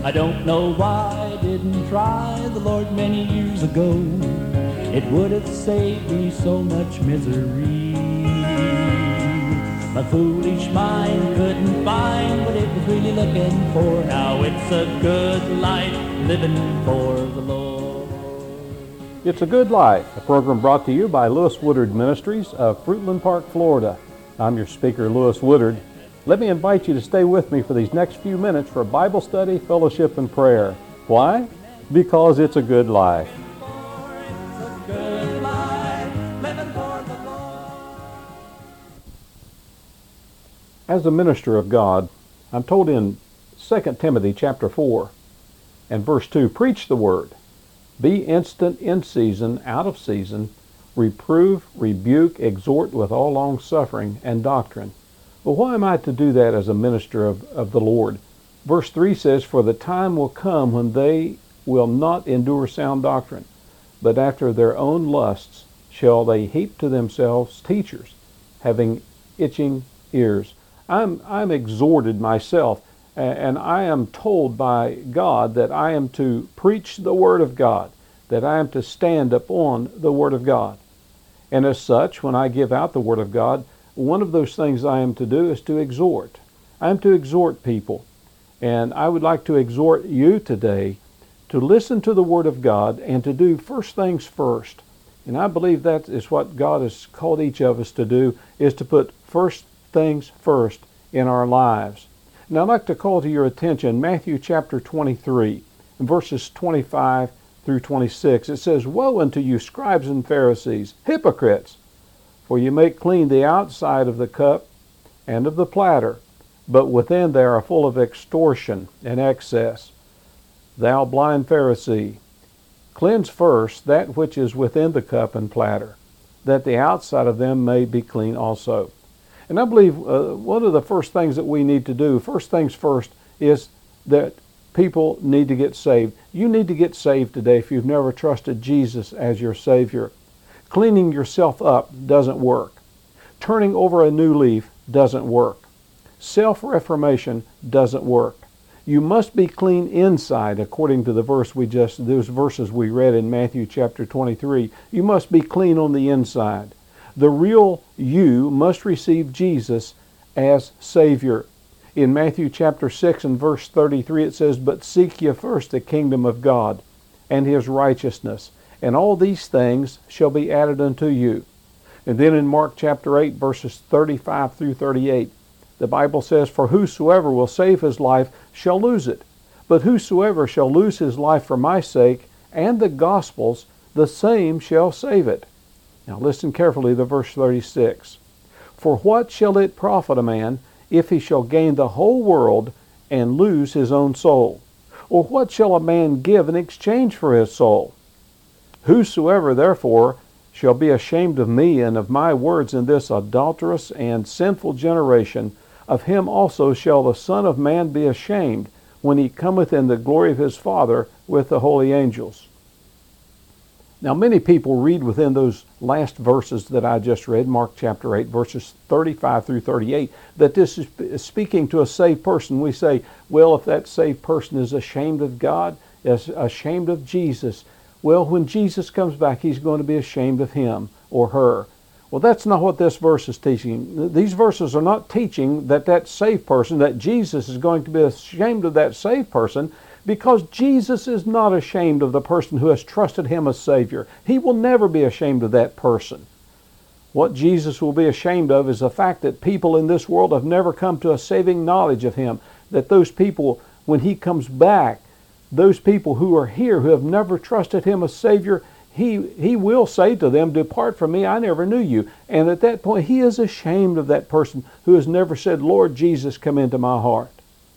I don't know why I didn't try the Lord many years ago. It would have saved me so much misery. My foolish mind couldn't find what it was really looking for. Now it's a good life living for the Lord. It's a Good Life, a program brought to you by Lewis Woodard Ministries of Fruitland Park, Florida. I'm your speaker, Lewis Woodard. Let me invite you to stay with me for these next few minutes for Bible study, fellowship, and prayer. Why? Because it's a good life. As a minister of God, I'm told in 2 Timothy chapter 4 and verse 2, preach the word. Be instant in season, out of season, reprove, rebuke, exhort with all long suffering and doctrine. Well, why am I to do that as a minister of the Lord? Verse 3 says, for the time will come when they will not endure sound doctrine, but after their own lusts shall they heap to themselves teachers, having itching ears. I'm exhorted myself, and I am told by God that I am to preach the Word of God, that I am to stand upon the Word of God. And as such, when I give out the Word of God, one of those things I am to do is to exhort. I am to exhort people. And I would like to exhort you today to listen to the Word of God and to do first things first. And I believe that is what God has called each of us to do, is to put first things first in our lives. Now I'd like to call to your attention Matthew chapter 23, verses 25 through 26. It says, woe unto you, scribes and Pharisees, hypocrites! For you make clean the outside of the cup and of the platter, but within they are full of extortion and excess. Thou blind Pharisee, cleanse first that which is within the cup and platter, that the outside of them may be clean also. And I believe one of the first things that we need to do, first things first, is that people need to get saved. You need to get saved today if you've never trusted Jesus as your Savior. Cleaning yourself up doesn't work. Turning over a new leaf doesn't work. Self-reformation doesn't work. You must be clean inside, according to those verses we read in Matthew chapter 23. You must be clean on the inside. The real you must receive Jesus as Savior. In Matthew chapter 6 and verse 33 it says, but seek ye first the kingdom of God and His righteousness, and all these things shall be added unto you. And then in Mark chapter 8 verses 35 through 38, the Bible says, for whosoever will save his life shall lose it, but whosoever shall lose his life for my sake and the gospel's, the same shall save it. Now listen carefully to verse 36. For what shall it profit a man if he shall gain the whole world and lose his own soul? Or what shall a man give in exchange for his soul? Whosoever therefore shall be ashamed of me and of my words in this adulterous and sinful generation, of him also shall the Son of Man be ashamed when he cometh in the glory of his Father with the holy angels. Now many people read within those last verses that I just read, Mark chapter 8, verses 35 through 38, that this is speaking to a saved person. We say, well, if that saved person is ashamed of God, is ashamed of Jesus, well, when Jesus comes back, He's going to be ashamed of him or her. Well, that's not what this verse is teaching. These verses are not teaching that saved person, that Jesus is going to be ashamed of that saved person, because Jesus is not ashamed of the person who has trusted Him as Savior. He will never be ashamed of that person. What Jesus will be ashamed of is the fact that people in this world have never come to a saving knowledge of Him. That those people, when He comes back, those people who are here who have never trusted Him as Savior, He will say to them, depart from me, I never knew you. And at that point, He is ashamed of that person who has never said, Lord Jesus, come into my heart.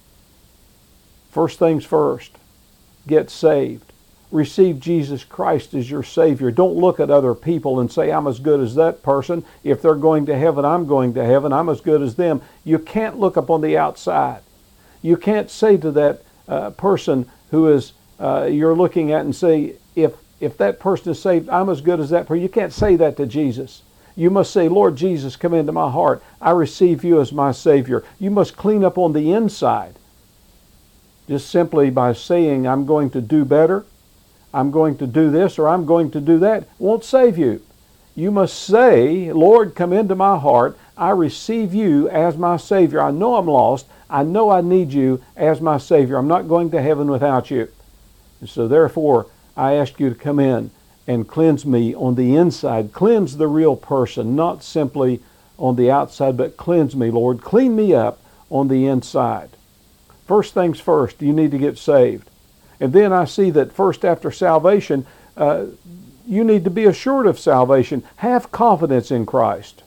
First things first, get saved. Receive Jesus Christ as your Savior. Don't look at other people and say, I'm as good as that person. If they're going to heaven, I'm going to heaven. I'm as good as them. You can't look up on the outside. You can't say to that person who is you're looking at and say, if that person is saved, I'm as good as that person. You can't say that to Jesus. You must say, Lord Jesus, come into my heart. I receive you as my Savior. You must clean up on the inside. just simply by saying, I'm going to do better, I'm going to do this, or I'm going to do that, won't save you. You must say, Lord, come into my heart. I receive you as my Savior. I know I'm lost. I know I need you as my Savior. I'm not going to heaven without you. And so therefore, I ask you to come in and cleanse me on the inside. Cleanse the real person, not simply on the outside, but cleanse me, Lord. Clean me up on the inside. First things first, you need to get saved. And then I see that first after salvation, you need to be assured of salvation. Have confidence in Christ.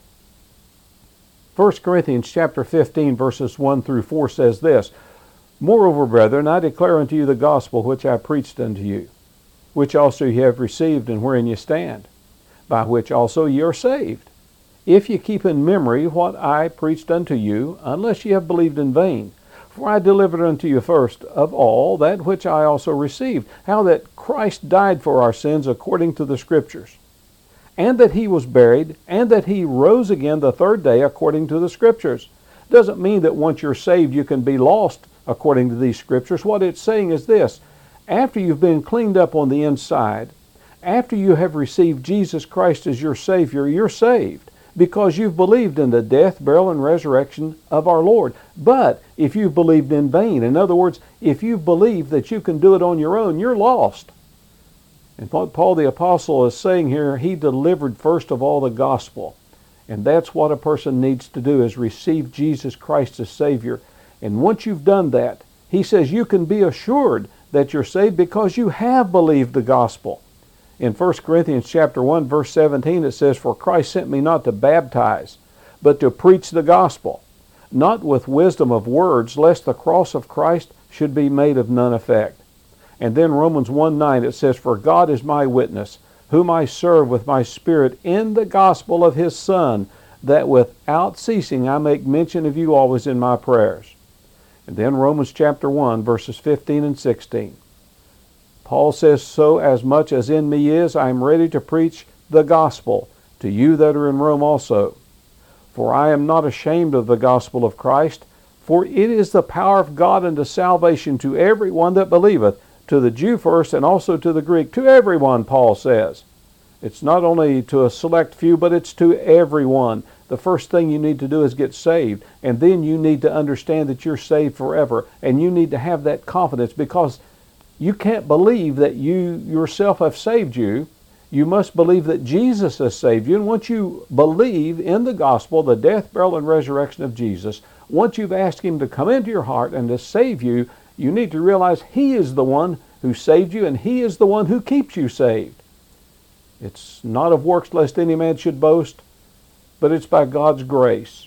1 Corinthians chapter 15, verses 1 through 4 says this, Moreover, brethren, I declare unto you the gospel which I preached unto you, which also ye have received, and wherein ye stand, by which also ye are saved, if ye keep in memory what I preached unto you, unless ye have believed in vain. For I delivered unto you first of all that which I also received, how that Christ died for our sins according to the Scriptures, and that he was buried, and that he rose again the third day according to the Scriptures. Doesn't mean that once you're saved you can be lost according to these Scriptures. What it's saying is this, after you've been cleaned up on the inside, after you have received Jesus Christ as your Savior, you're saved, because you've believed in the death, burial, and resurrection of our Lord. But if you've believed in vain, in other words, if you've believed that you can do it on your own, you're lost. And what Paul the Apostle is saying here, he delivered first of all the gospel. And that's what a person needs to do, is receive Jesus Christ as Savior. And once you've done that, he says you can be assured that you're saved because you have believed the gospel. In 1 Corinthians chapter 1, verse 17, it says, For Christ sent me not to baptize, but to preach the gospel, not with wisdom of words, lest the cross of Christ should be made of none effect. And then Romans 1:9, it says, For God is my witness, whom I serve with my spirit in the gospel of his Son, that without ceasing I make mention of you always in my prayers. And then Romans chapter 1, verses 15 and 16. Paul says, So as much as in me is, I am ready to preach the gospel to you that are in Rome also. For I am not ashamed of the gospel of Christ, for it is the power of God unto salvation to every one that believeth, to the Jew first and also to the Greek. To everyone, Paul says. It's not only to a select few, but it's to everyone. The first thing you need to do is get saved, and then you need to understand that you're saved forever, and you need to have that confidence, because you can't believe that you yourself have saved you. You must believe that Jesus has saved you. And once you believe in the gospel, the death, burial, and resurrection of Jesus, once you've asked him to come into your heart and to save you, you need to realize he is the one who saved you, and he is the one who keeps you saved. It's not of works lest any man should boast, but it's by God's grace,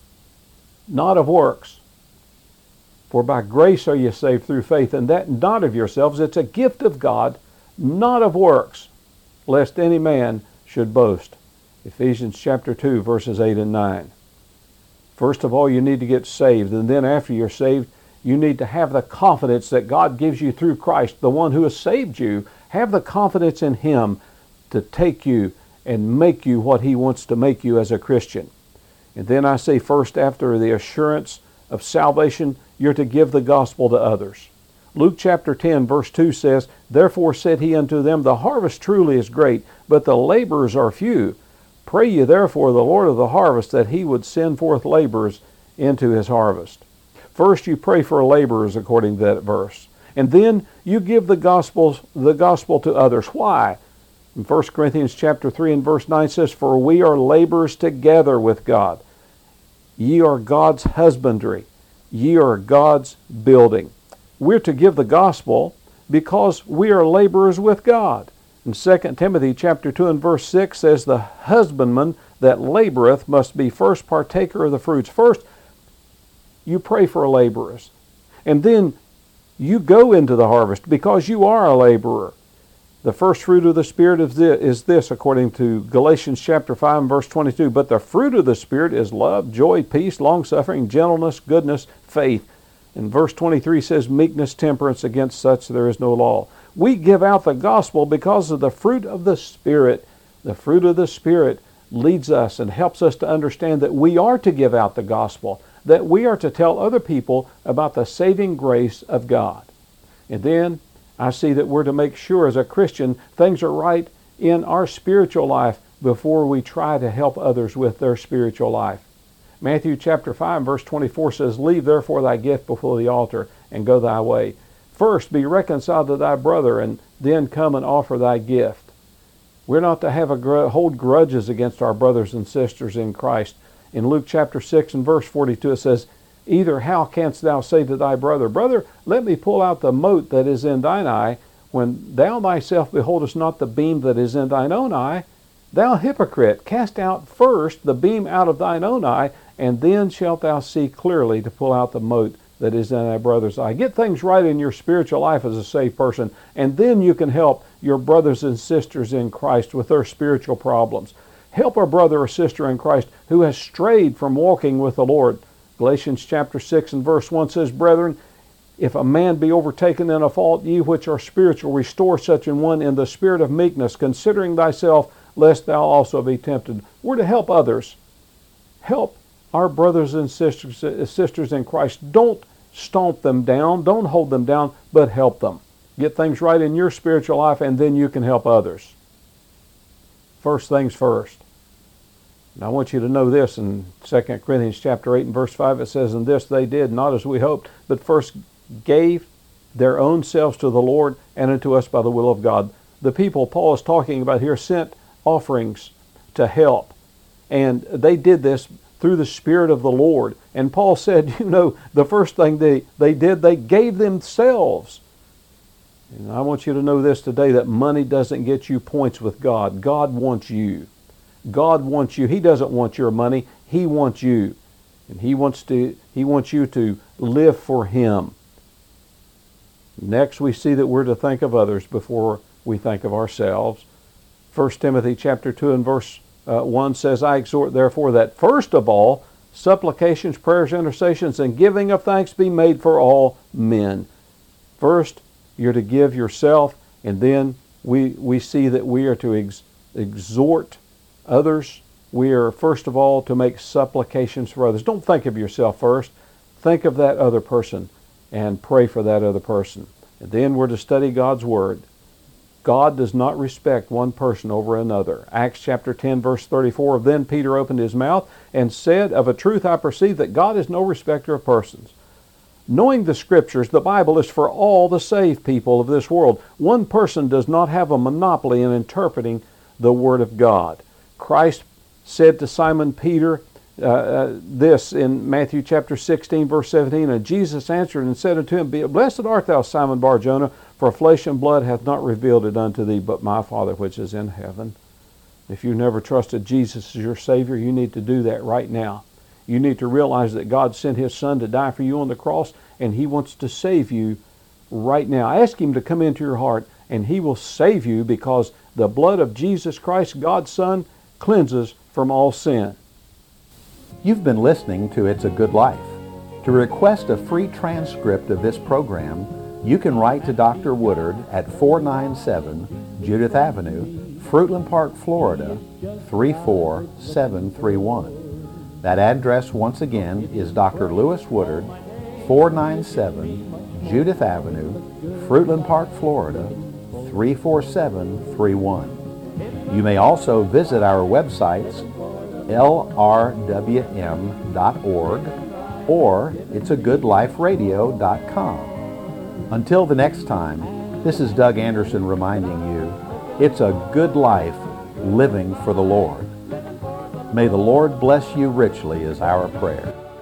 not of works. For by grace are you saved through faith, and that not of yourselves. It's a gift of God, not of works, lest any man should boast. Ephesians chapter 2, verses 8 and 9. First of all, you need to get saved, and then after you're saved, you need to have the confidence that God gives you through Christ, the one who has saved you. Have the confidence in him to take you and make you what he wants to make you as a Christian. And then I say first, after the assurance of salvation, you're to give the gospel to others. Luke chapter 10, verse 2 says, Therefore said he unto them, The harvest truly is great, but the laborers are few. Pray ye therefore the Lord of the harvest that he would send forth laborers into his harvest. First you pray for laborers according to that verse. And then you give the gospel to others. Why? In 1 Corinthians chapter 3 and verse 9 says, For we are laborers together with God. Ye are God's husbandry. Ye are God's building. We're to give the gospel because we are laborers with God. And 2 Timothy chapter 2 and verse 6 says, The husbandman that laboreth must be first partaker of the fruits. First, you pray for laborers. And then you go into the harvest because you are a laborer. The first fruit of the Spirit is this, according to Galatians chapter 5 and verse 22. But the fruit of the Spirit is love, joy, peace, long-suffering, gentleness, goodness, faith. And verse 23 says, meekness, temperance, against such there is no law. We give out the gospel because of the fruit of the Spirit. The fruit of the Spirit leads us and helps us to understand that we are to give out the gospel, that we are to tell other people about the saving grace of God. And then I see that we're to make sure as a Christian things are right in our spiritual life before we try to help others with their spiritual life. Matthew chapter 5 verse 24 says, "Leave therefore thy gift before the altar and go thy way. First be reconciled to thy brother, and then come and offer thy gift." We're not to have hold grudges against our brothers and sisters in Christ. In Luke chapter 6 and verse 42 it says, "Either how canst thou say to thy brother, Brother, let me pull out the mote that is in thine eye, when thou thyself beholdest not the beam that is in thine own eye? Thou hypocrite, cast out first the beam out of thine own eye, and then shalt thou see clearly to pull out the mote that is in thy brother's eye." Get things right in your spiritual life as a saved person, and then you can help your brothers and sisters in Christ with their spiritual problems. Help a brother or sister in Christ who has strayed from walking with the Lord. Galatians chapter 6 and verse 1 says, "Brethren, if a man be overtaken in a fault, ye which are spiritual, restore such an one in the spirit of meekness, considering thyself, lest thou also be tempted." We're to help others. Help our brothers and sisters in Christ. Don't stomp them down. Don't hold them down, but help them. Get things right in your spiritual life, and then you can help others. First things first. And I want you to know this in 2 Corinthians chapter 8 and verse 5. It says, "And this they did, not as we hoped, but first gave their own selves to the Lord and unto us by the will of God." The people Paul is talking about here sent offerings to help. And they did this through the Spirit of the Lord. And Paul said, the first thing they did, they gave themselves. And I want you to know this today, that money doesn't get you points with God. God wants you. God wants you. He doesn't want your money. He wants you. And He wants you to live for Him. Next, we see that we're to think of others before we think of ourselves. 1 Timothy chapter 2 and verse 1 says, "I exhort therefore that first of all supplications, prayers, intercessions, and giving of thanks be made for all men." First, you're to give yourself, and then we see that we are to exhort others. We are first of all to make supplications for others. Don't think of yourself first. Think of that other person and pray for that other person. And then we're to study God's Word. God does not respect one person over another. Acts chapter 10 verse 34, "Then Peter opened his mouth and said, Of a truth I perceive that God is no respecter of persons." Knowing the Scriptures, the Bible is for all the saved people of this world. One person does not have a monopoly in interpreting the Word of God. Christ said to Simon Peter this in Matthew chapter 16 verse 17, "And Jesus answered and said unto him, Blessed art thou, Simon Bar-Jonah, for flesh and blood hath not revealed it unto thee, but my Father which is in heaven." If you've never trusted Jesus as your Savior, you need to do that right now. You need to realize that God sent His Son to die for you on the cross, and He wants to save you right now. Ask Him to come into your heart, and He will save you, because the blood of Jesus Christ, God's Son, cleanses from all sin. You've been listening to It's a Good Life. To request a free transcript of this program, you can write to Dr. Woodard at 497 Judith Avenue, Fruitland Park, Florida, 34731. That address once again is Dr. Lewis Woodard, 497 Judith Avenue, Fruitland Park, Florida, 34731. You may also visit our websites, lrwm.org or itsagoodliferadio.com. Until the next time, this is Doug Anderson reminding you, it's a good life living for the Lord. May the Lord bless you richly is our prayer.